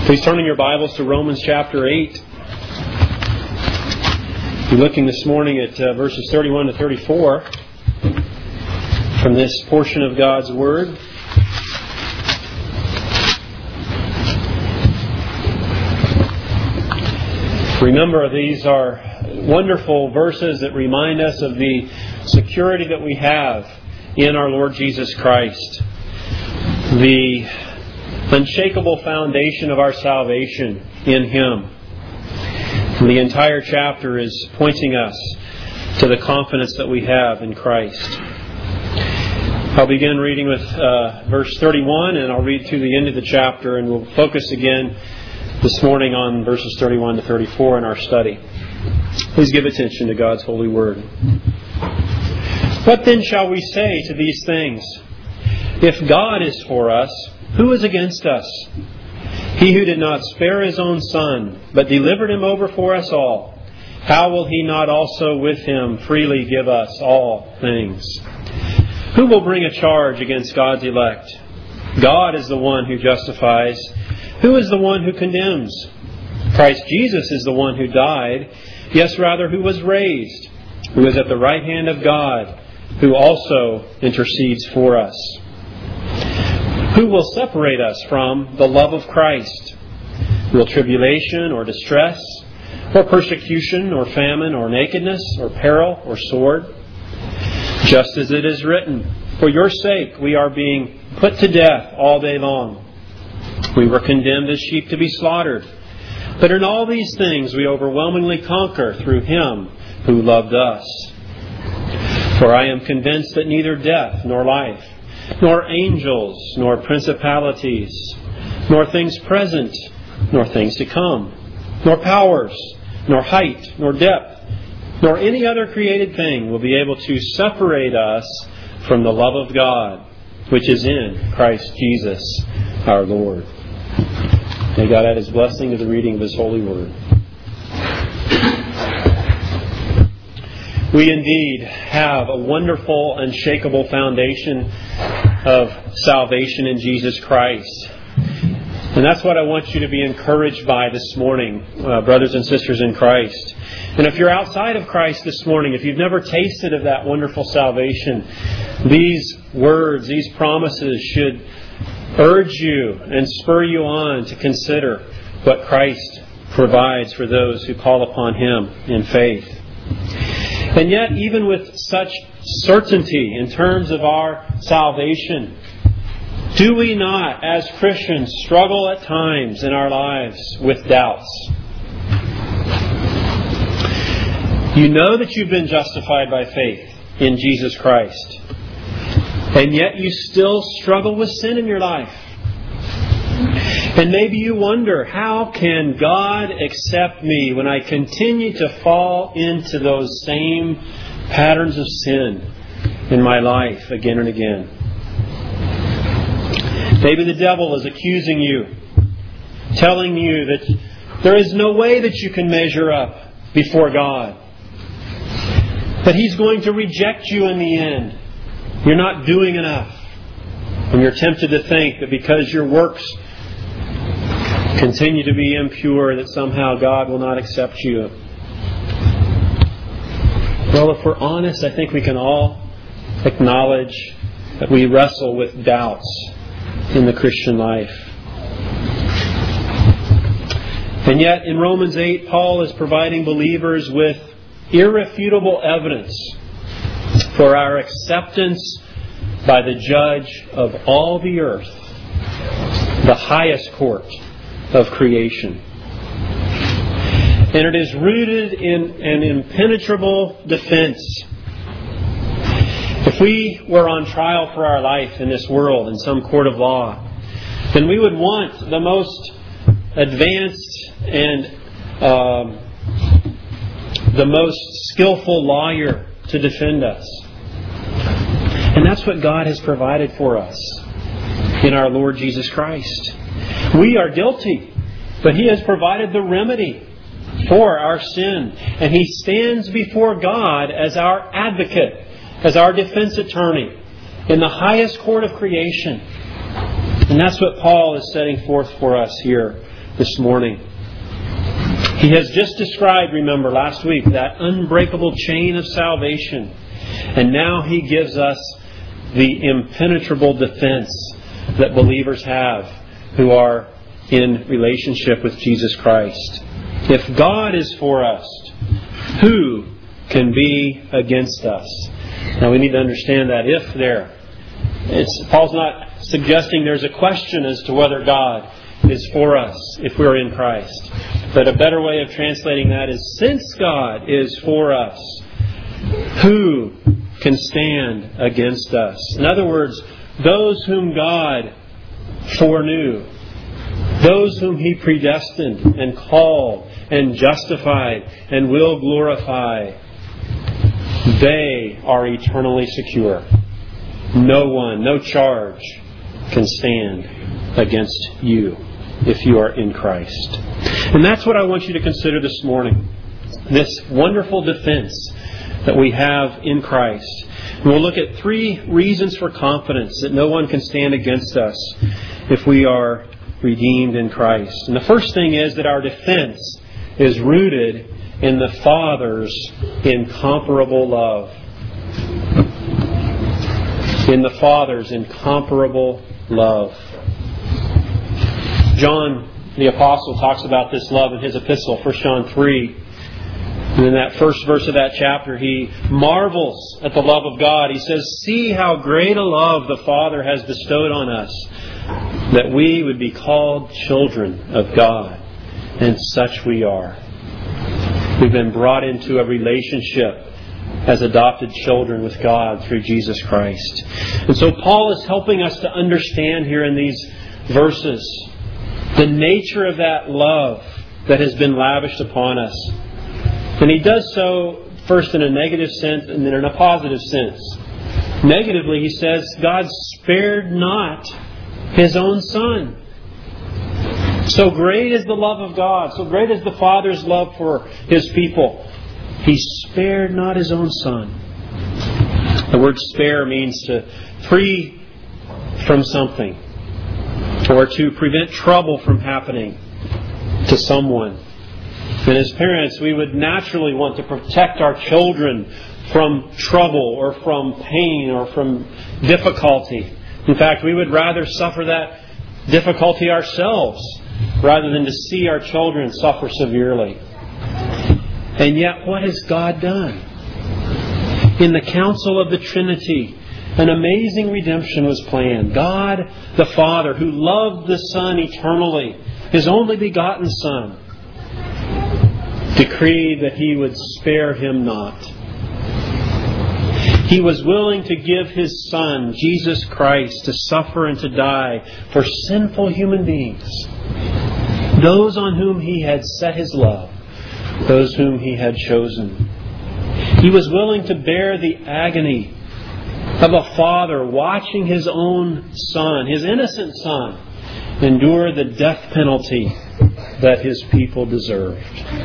Please turn in your Bibles to Romans chapter 8. We're looking this morning at verses 31 to 34 from this portion of God's Word. Remember, these are wonderful verses that remind us of the security that we have in our Lord Jesus Christ. The unshakable foundation of our salvation in Him. The entire chapter is pointing us to the confidence that we have in Christ. I'll begin reading with verse 31, and I'll read through the end of the chapter, and we'll focus again this morning on verses 31 to 34 in our study. Please give attention to God's holy word. What then shall we say to these things? If God is for us, who is against us? He who did not spare His own Son, but delivered Him over for us all, how will He not also with Him freely give us all things? Who will bring a charge against God's elect? God is the one who justifies. Who is the one who condemns? Christ Jesus is the one who died, yes, rather, who was raised, who is at the right hand of God, who also intercedes for us. Who will separate us from the love of Christ? Will tribulation or distress, or persecution, or famine, or nakedness, or peril, or sword? Just as it is written, for your sake we are being put to death all day long. We were condemned as sheep to be slaughtered. But in all these things we overwhelmingly conquer through Him who loved us. For I am convinced that neither death nor life, nor angels, nor principalities, nor things present, nor things to come, nor powers, nor height, nor depth, nor any other created thing will be able to separate us from the love of God, which is in Christ Jesus our Lord. May God add His blessing to the reading of His holy word. We indeed have a wonderful, unshakable foundation of salvation in Jesus Christ. And that's what I want you to be encouraged by this morning, brothers and sisters in Christ. And if you're outside of Christ this morning, if you've never tasted of that wonderful salvation, these words, these promises should urge you and spur you on to consider what Christ provides for those who call upon Him in faith. And yet, even with such certainty in terms of our salvation, do we not, as Christians, struggle at times in our lives with doubts? You know that you've been justified by faith in Jesus Christ, and yet you still struggle with sin in your life. And maybe you wonder, how can God accept me when I continue to fall into those same patterns of sin in my life again and again? Maybe the devil is accusing you, telling you that there is no way that you can measure up before God, that He's going to reject you in the end. You're not doing enough. And you're tempted to think that because your works continue to be impure, that somehow God will not accept you. Well, if we're honest, I think we can all acknowledge that we wrestle with doubts in the Christian life. And yet, in Romans 8, Paul is providing believers with irrefutable evidence for our acceptance by the Judge of all the earth, the highest court of creation. And it is rooted in an impenetrable defense. If we were on trial for our life in this world in some court of law, then we would want the most advanced and the most skillful lawyer to defend us. And that's what God has provided for us in our Lord Jesus Christ. We are guilty, but He has provided the remedy for our sin. And He stands before God as our advocate, as our defense attorney in the highest court of creation. And that's what Paul is setting forth for us here this morning. He has just described, remember, last week, that unbreakable chain of salvation. And now He gives us the impenetrable defense that believers have who are in relationship with Jesus Christ. If God is for us, who can be against us? Now we need to understand that if there. Paul's not suggesting there's a question as to whether God is for us if we're in Christ. But a better way of translating that is, since God is for us, who can stand against us? In other words, those whom God foreknew, those whom He predestined and called and justified and will glorify, they are eternally secure. No one, no charge can stand against you if you are in Christ. And that's what I want you to consider this morning. This wonderful defense that we have in Christ. And we'll look at 3 reasons for confidence that no one can stand against us if we are redeemed in Christ. And the first thing is that our defense is rooted in the Father's incomparable love. In the Father's incomparable love. John the Apostle talks about this love in his epistle, 1 John 3. And in that first verse of that chapter, he marvels at the love of God. He says, "See how great a love the Father has bestowed on us, that we would be called children of God. And such we are." We've been brought into a relationship as adopted children with God through Jesus Christ. And so Paul is helping us to understand here in these verses the nature of that love that has been lavished upon us. And he does so first in a negative sense and then in a positive sense. Negatively, he says, God spared not His own Son. So great is the love of God, so great is the Father's love for His people. He spared not His own Son. The word spare means to free from something, or to prevent trouble from happening to someone. And as parents, we would naturally want to protect our children from trouble or from pain or from difficulty. In fact, we would rather suffer that difficulty ourselves rather than to see our children suffer severely. And yet, what has God done? In the counsel of the Trinity, an amazing redemption was planned. God the Father, who loved the Son eternally, His only begotten Son, decreed that He would spare Him not. He was willing to give His Son, Jesus Christ, to suffer and to die for sinful human beings, those on whom He had set His love, those whom He had chosen. He was willing to bear the agony of a father watching his own son, his innocent son, endure the death penalty that His people deserved.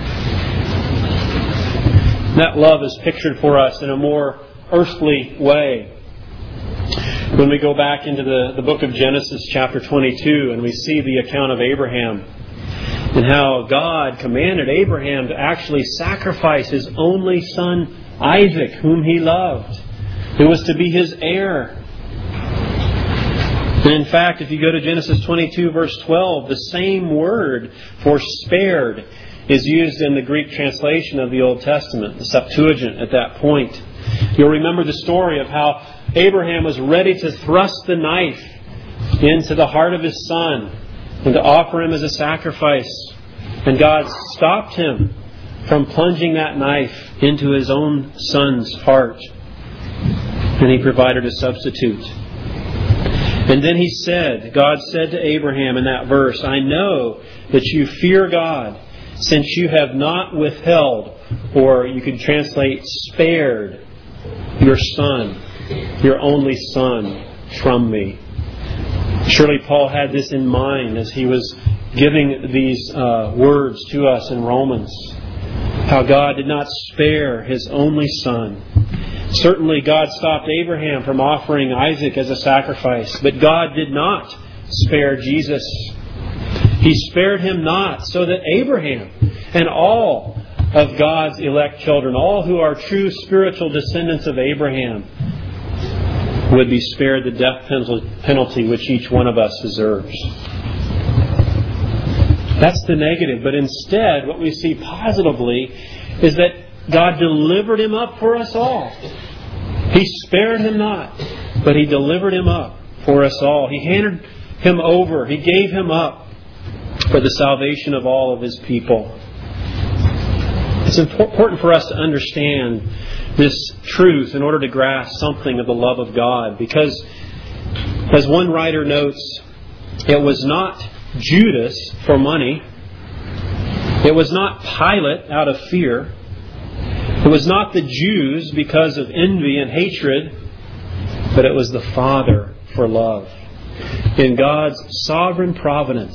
That love is pictured for us in a more earthly way. When we go back into the book of Genesis chapter 22 and we see the account of Abraham and how God commanded Abraham to actually sacrifice his only son Isaac, whom he loved, who was to be his heir. And in fact, if you go to Genesis 22 verse 12, the same word for spared is used in the Greek translation of the Old Testament, the Septuagint at that point. You'll remember the story of how Abraham was ready to thrust the knife into the heart of his son and to offer him as a sacrifice. And God stopped him from plunging that knife into his own son's heart. And He provided a substitute. And then God said to Abraham in that verse, "I know that you fear God, since you have not withheld," or you could translate spared, "your son, your only son, from me." Surely Paul had this in mind as he was giving these words to us in Romans. How God did not spare His only son. Certainly God stopped Abraham from offering Isaac as a sacrifice, but God did not spare Jesus. He spared him not, so that Abraham and all of God's elect children, all who are true spiritual descendants of Abraham, would be spared the death penalty which each one of us deserves. That's the negative. But instead, what we see positively is that God delivered him up for us all. He spared him not, but He delivered him up for us all. He handed him over. He gave him up for the salvation of all of His people. It's important for us to understand this truth in order to grasp something of the love of God. Because, as one writer notes, it was not Judas for money. It was not Pilate out of fear. It was not the Jews because of envy and hatred. But it was the Father for love. In God's sovereign providence,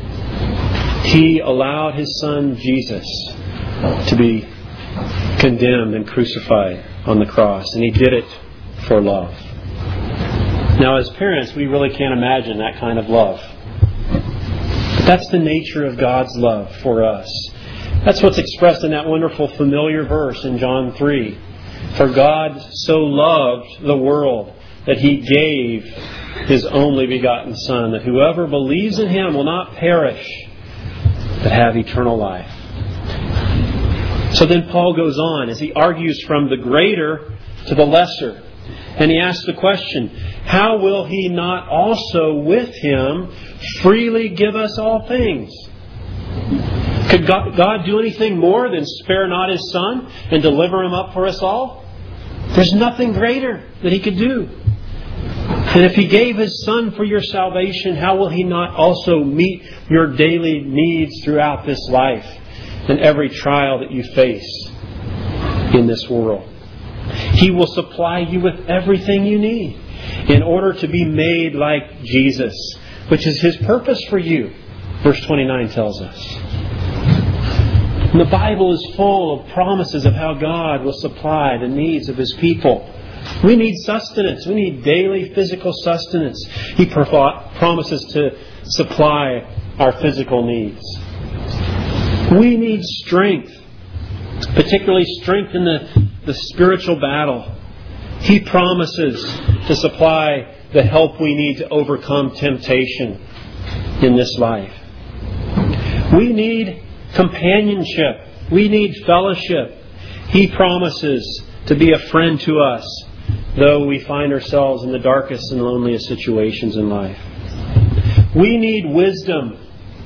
He allowed His Son Jesus to be condemned and crucified on the cross. And He did it for love. Now, as parents, we really can't imagine that kind of love. But that's the nature of God's love for us. That's what's expressed in that wonderful familiar verse in John 3. For God so loved the world that He gave His only begotten Son, that whoever believes in Him will not perish, but have eternal life. So then Paul goes on as he argues from the greater to the lesser. And he asks the question, how will He not also with Him freely give us all things? Could God do anything more than spare not His Son and deliver Him up for us all? There's nothing greater that He could do. And if He gave His Son for your salvation, how will He not also meet your daily needs throughout this life and every trial that you face in this world? He will supply you with everything you need in order to be made like Jesus, which is His purpose for you, verse 29 tells us. And the Bible is full of promises of how God will supply the needs of His people. We need sustenance. We need daily physical sustenance. He promises to supply our physical needs. We need strength, particularly strength in the spiritual battle. He promises to supply the help we need to overcome temptation in this life. We need companionship. We need fellowship. He promises to be a friend to us, though we find ourselves in the darkest and loneliest situations in life. We need wisdom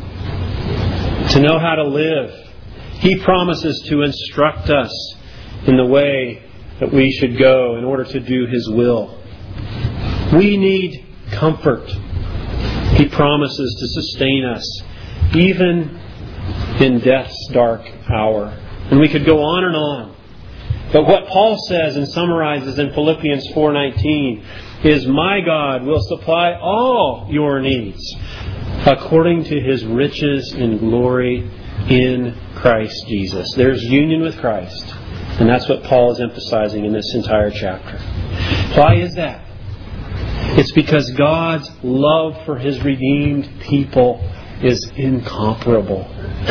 to know how to live. He promises to instruct us in the way that we should go in order to do His will. We need comfort. He promises to sustain us, even in death's dark hour. And we could go on and on. But what Paul says and summarizes in Philippians 4:19 is, my God will supply all your needs according to His riches in glory in Christ Jesus. There's union with Christ. And that's what Paul is emphasizing in this entire chapter. Why is that? It's because God's love for His redeemed people is incomparable.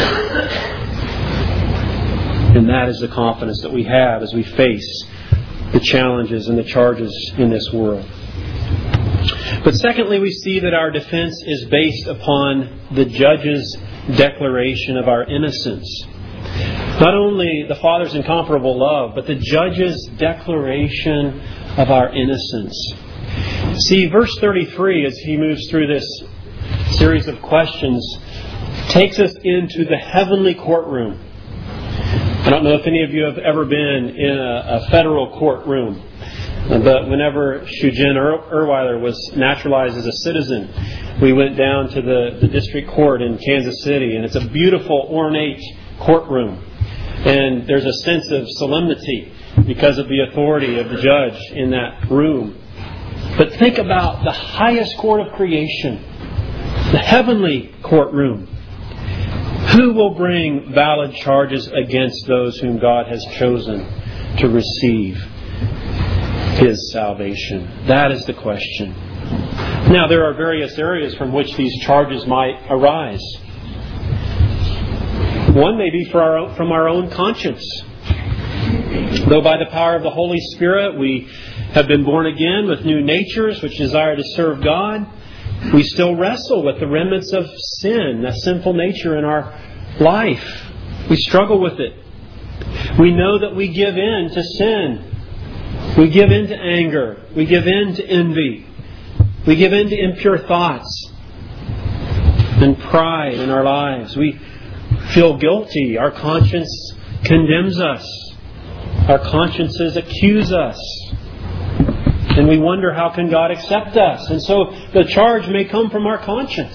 And that is the confidence that we have as we face the challenges and the charges in this world. But secondly, we see that our defense is based upon the judge's declaration of our innocence. Not only the Father's incomparable love, but the judge's declaration of our innocence. See, verse 33, as he moves through this series of questions, takes us into the heavenly courtroom. I don't know if any of you have ever been in a federal courtroom, but whenever Shujin Erweiler was naturalized as a citizen, we went down to the district court in Kansas City, and it's a beautiful, ornate courtroom. And there's a sense of solemnity because of the authority of the judge in that room. But think about the highest court of creation, the heavenly courtroom. Who will bring valid charges against those whom God has chosen to receive His salvation? That is the question. Now, there are various areas from which these charges might arise. One may be from our own conscience. Though by the power of the Holy Spirit we have been born again with new natures which desire to serve God, we still wrestle with the remnants of sin, that sinful nature in our life. We struggle with it. We know that we give in to sin. We give in to anger. We give in to envy. We give in to impure thoughts and pride in our lives. We feel guilty. Our conscience condemns us. Our consciences accuse us. And we wonder, how can God accept us? And so the charge may come from our conscience.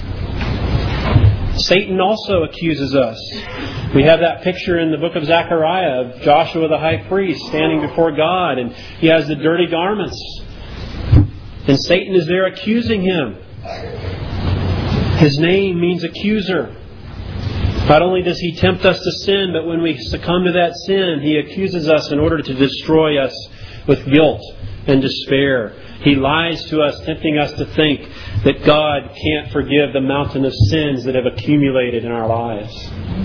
Satan also accuses us. We have that picture in the book of Zechariah of Joshua the high priest standing before God, and he has the dirty garments. And Satan is there accusing him. His name means accuser. Not only does he tempt us to sin, but when we succumb to that sin, he accuses us in order to destroy us with guilt and despair. He lies to us, tempting us to think that God can't forgive the mountain of sins that have accumulated in our lives.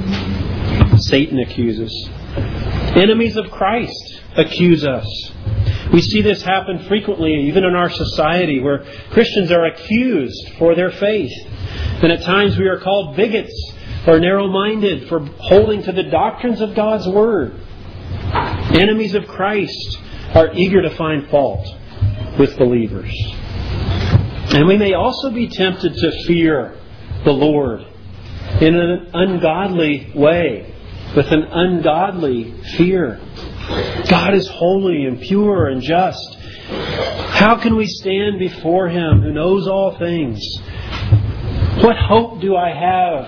Satan accuses. Enemies of Christ accuse us. We see this happen frequently, even in our society, where Christians are accused for their faith. And at times we are called bigots or narrow-minded for holding to the doctrines of God's Word. Enemies of Christ are eager to find fault with believers. And we may also be tempted to fear the Lord in an ungodly way, with an ungodly fear. God is holy and pure and just. How can we stand before Him who knows all things? What hope do I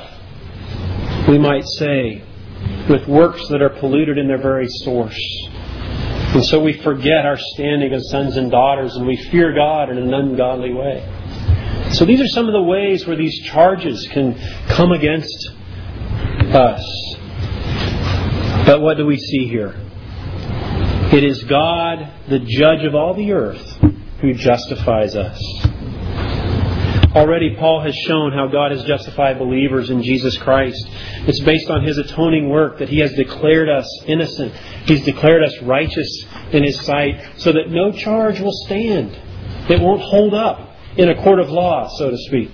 have, we might say, with works that are polluted in their very source? And so we forget our standing as sons and daughters, and we fear God in an ungodly way. So these are some of the ways where these charges can come against us. But what do we see here? It is God, the judge of all the earth, who justifies us. Already Paul has shown how God has justified believers in Jesus Christ. It's based on His atoning work that He has declared us innocent. He's declared us righteous in His sight so that no charge will stand. It won't hold up in a court of law, so to speak.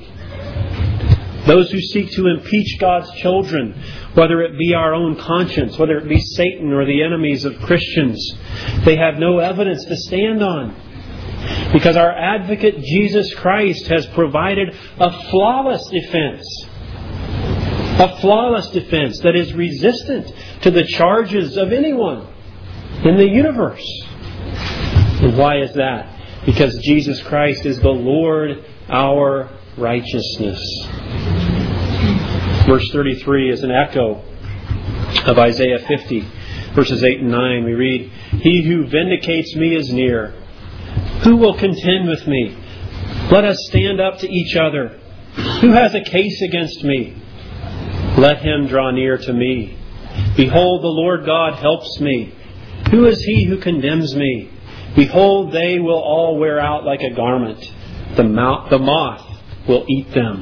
Those who seek to impeach God's children, whether it be our own conscience, whether it be Satan or the enemies of Christians, they have no evidence to stand on. Because our advocate Jesus Christ has provided a flawless defense. A flawless defense that is resistant to the charges of anyone in the universe. And why is that? Because Jesus Christ is the Lord, our righteousness. Verse 33 is an echo of Isaiah 50, verses 8 and 9. We read, "He who vindicates me is near. Who will contend with me? Let us stand up to each other. Who has a case against me? Let him draw near to me. Behold, the Lord God helps me. Who is he who condemns me? Behold, they will all wear out like a garment. The moth will eat them."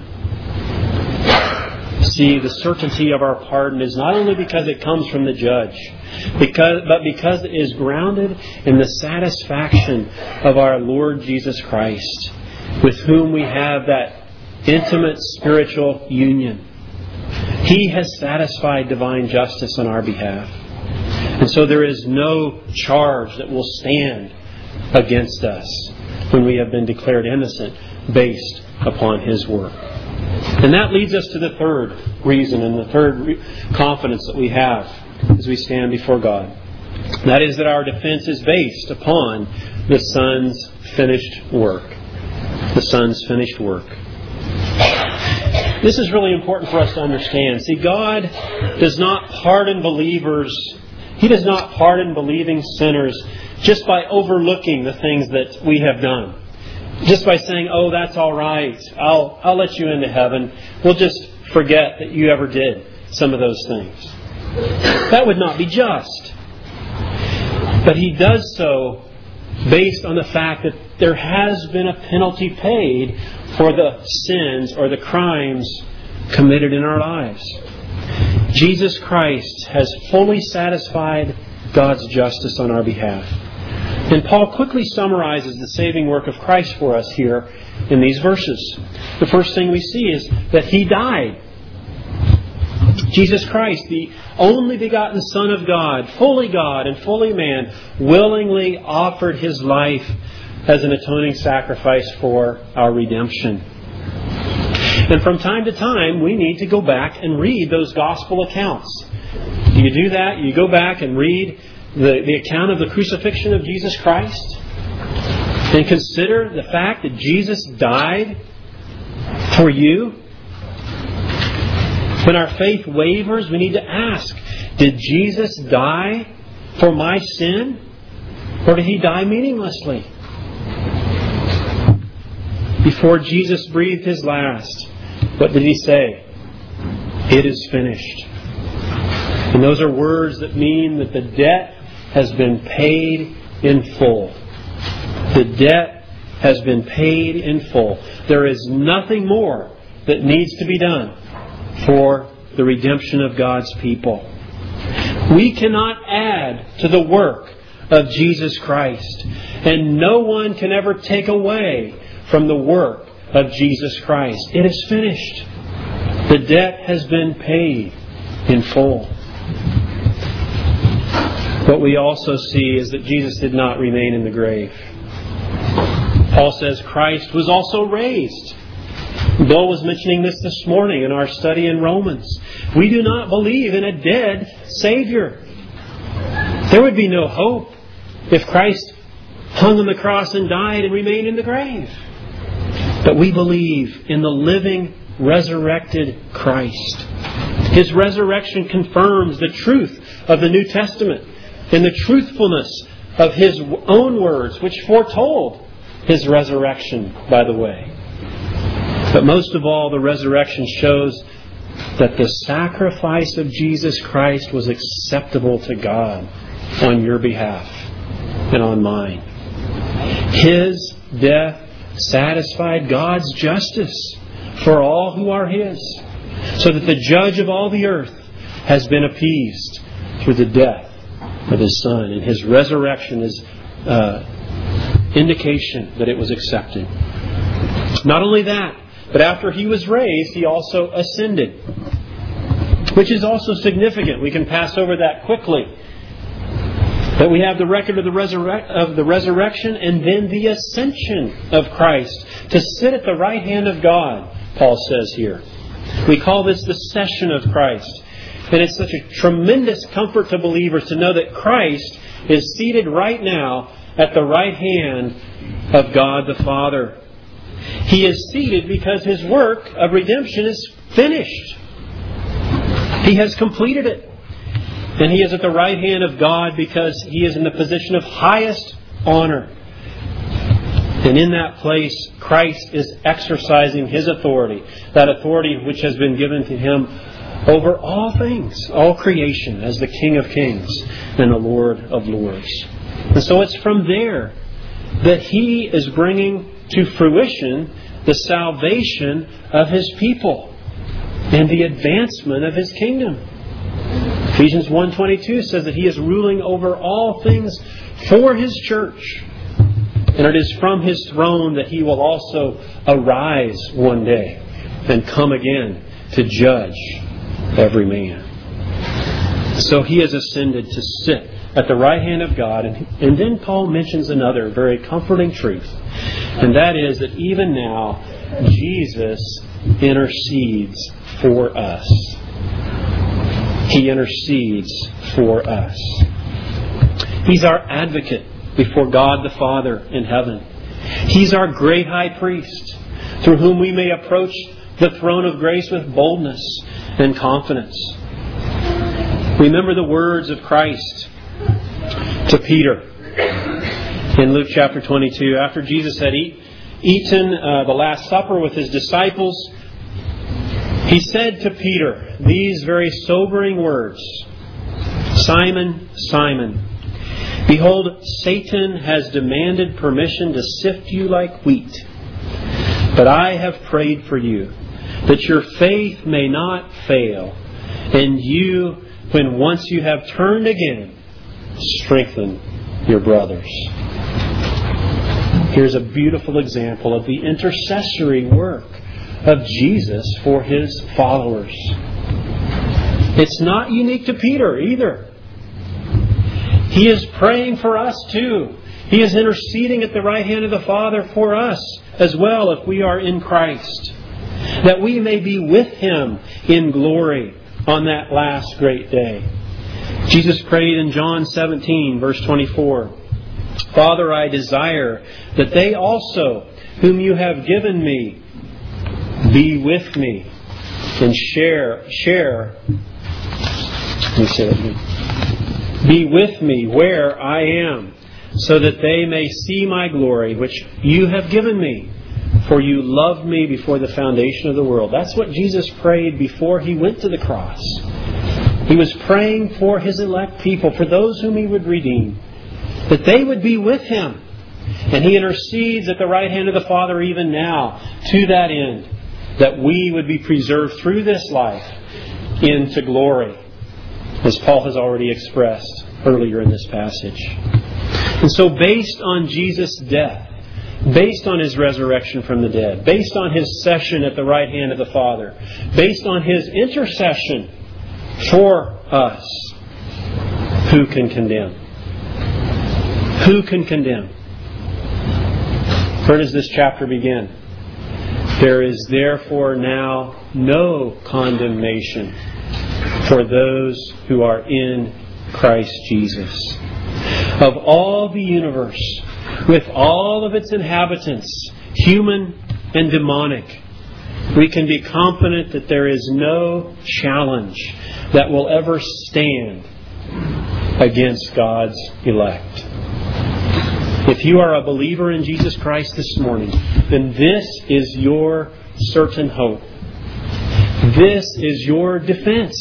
See, the certainty of our pardon is not only because it comes from the judge, but because it is grounded in the satisfaction of our Lord Jesus Christ, with whom we have that intimate spiritual union. He has satisfied divine justice on our behalf. And so there is no charge that will stand against us when we have been declared innocent based upon His work. And that leads us to the third reason and the third confidence that we have as we stand before God. That is that our defense is based upon the Son's finished work. The Son's finished work. This is really important for us to understand. See, God does not pardon believers. He does not pardon believing sinners just by overlooking the things that we have done. Just by saying, "Oh, that's all right. I'll let you into heaven. We'll just forget that you ever did some of those things." That would not be just. But He does so based on the fact that there has been a penalty paid for the sins or the crimes committed in our lives. Jesus Christ has fully satisfied God's justice on our behalf. And Paul quickly summarizes the saving work of Christ for us here in these verses. The first thing we see is that He died. Jesus Christ, the only begotten Son of God and fully man, willingly offered His life as an atoning sacrifice for our redemption. And from time to time, we need to go back and read those gospel accounts. Do you do that? You go back and read the account of the crucifixion of Jesus Christ and consider the fact that Jesus died for you. When our faith wavers, we need to ask, did Jesus die for my sin? Or did He die meaninglessly? Before Jesus breathed His last, what did He say? It is finished. And those are words that mean that the debt has been paid in full. The debt has been paid in full. There is nothing more that needs to be done for the redemption of God's people. We cannot add to the work of Jesus Christ. And no one can ever take away from the work of Jesus Christ. It is finished. The debt has been paid in full. What we also see is that Jesus did not remain in the grave. Paul says Christ was also raised. Bill was mentioning this morning in our study in Romans. We do not believe in a dead Savior. There would be no hope if Christ hung on the cross and died and remained in the grave. But we believe in the living, resurrected Christ. His resurrection confirms the truth of the New Testament and the truthfulness of His own words, which foretold His resurrection, by the way. But most of all, the resurrection shows that the sacrifice of Jesus Christ was acceptable to God on your behalf and on mine. His death satisfied God's justice for all who are His, so that the judge of all the earth has been appeased through the death of His Son. And His resurrection is indication that it was accepted. Not only that, but after He was raised, He also ascended, which is also significant. We can pass over that quickly. But we have the record of the resurrection and then the ascension of Christ to sit at the right hand of God, Paul says here. We call this the session of Christ. And it's such a tremendous comfort to believers to know that Christ is seated right now at the right hand of God the Father. He is seated because His work of redemption is finished. He has completed it. And He is at the right hand of God because He is in the position of highest honor. And in that place, Christ is exercising His authority. That authority which has been given to Him over all things, all creation, as the King of Kings and the Lord of Lords. And so it's from there that He is bringing to fruition the salvation of His people and the advancement of His kingdom. Ephesians 1:22 says that He is ruling over all things for His church. And it is from His throne that He will also arise one day and come again to judge every man. So He has ascended to sit at the right hand of God. And then Paul mentions another very comforting truth. And that is that even now, Jesus intercedes for us. He intercedes for us. He's our advocate before God the Father in heaven. He's our great high priest, through whom we may approach the throne of grace with boldness and confidence. Remember the words of Christ to Peter in Luke chapter 22. After Jesus had eaten the Last Supper with His disciples, He said to Peter these very sobering words, "Simon, Simon, behold, Satan has demanded permission to sift you like wheat. But I have prayed for you, that your faith may not fail. And you, when once you have turned again, strengthen your brothers. Here's a beautiful example of the intercessory work of Jesus for His followers. It's not unique to Peter either. He is praying for us too. He is interceding at the right hand of the Father for us as well if we are in Christ, that we may be with Him in glory on that last great day. Jesus prayed in John 17, verse 24, Father, I desire that they also, whom you have given me, be with me and share. Let me say that again. Be with me where I am, so that they may see my glory, which you have given me. For you loved me before the foundation of the world. That's what Jesus prayed before He went to the cross. He was praying for His elect people, for those whom He would redeem, that they would be with Him. And He intercedes at the right hand of the Father even now to that end, that we would be preserved through this life into glory, as Paul has already expressed earlier in this passage. And so based on Jesus' death, based on His resurrection from the dead, based on His session at the right hand of the Father, based on His intercession for us, who can condemn? Who can condemn? Where does this chapter begin? There is therefore now no condemnation for those who are in Christ Jesus. Of all the universe, with all of its inhabitants, human and demonic, we can be confident that there is no challenge that will ever stand against God's elect. If you are a believer in Jesus Christ this morning, then this is your certain hope. This is your defense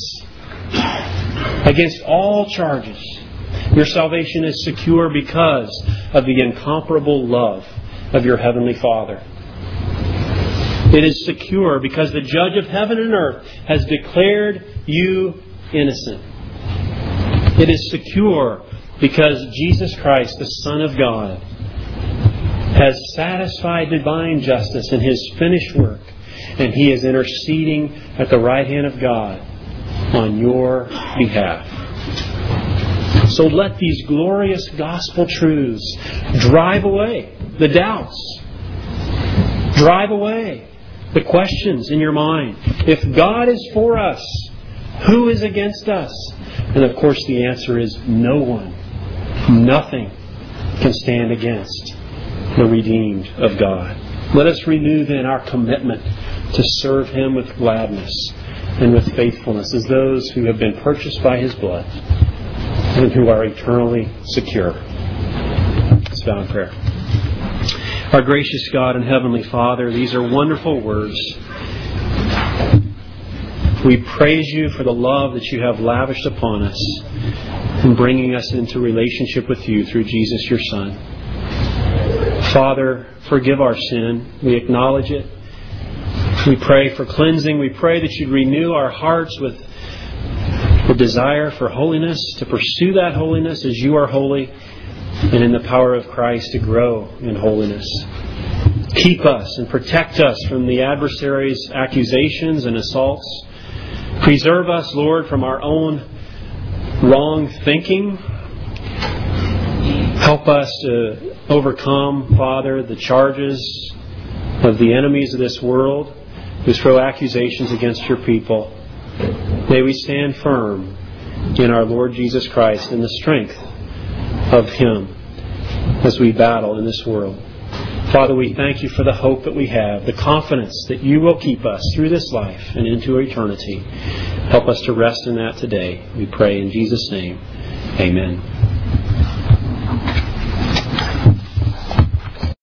against all charges. Your salvation is secure because of the incomparable love of your Heavenly Father. It is secure because the Judge of heaven and earth has declared you innocent. It is secure because Jesus Christ, the Son of God, has satisfied divine justice in His finished work, and He is interceding at the right hand of God on your behalf. So let these glorious gospel truths drive away the doubts. Drive away the questions in your mind. If God is for us, who is against us? And of course the answer is no one. Nothing can stand against the redeemed of God. Let us renew then our commitment to serve Him with gladness and with faithfulness as those who have been purchased by His blood and who are eternally secure. Let's bow in prayer. Our gracious God and Heavenly Father, these are wonderful words. We praise You for the love that You have lavished upon us in bringing us into relationship with You through Jesus, Your Son. Father, forgive our sin. We acknowledge it. We pray for cleansing. We pray that You'd renew our hearts with the desire for holiness, to pursue that holiness as You are holy, and in the power of Christ to grow in holiness. Keep us and protect us from the adversary's accusations and assaults. Preserve us, Lord, from our own wrong thinking. Help us to overcome, Father, the charges of the enemies of this world who throw accusations against Your people. May we stand firm in our Lord Jesus Christ and the strength of Him as we battle in this world. Father, we thank You for the hope that we have, the confidence that You will keep us through this life and into eternity. Help us to rest in that today. We pray in Jesus' name. Amen.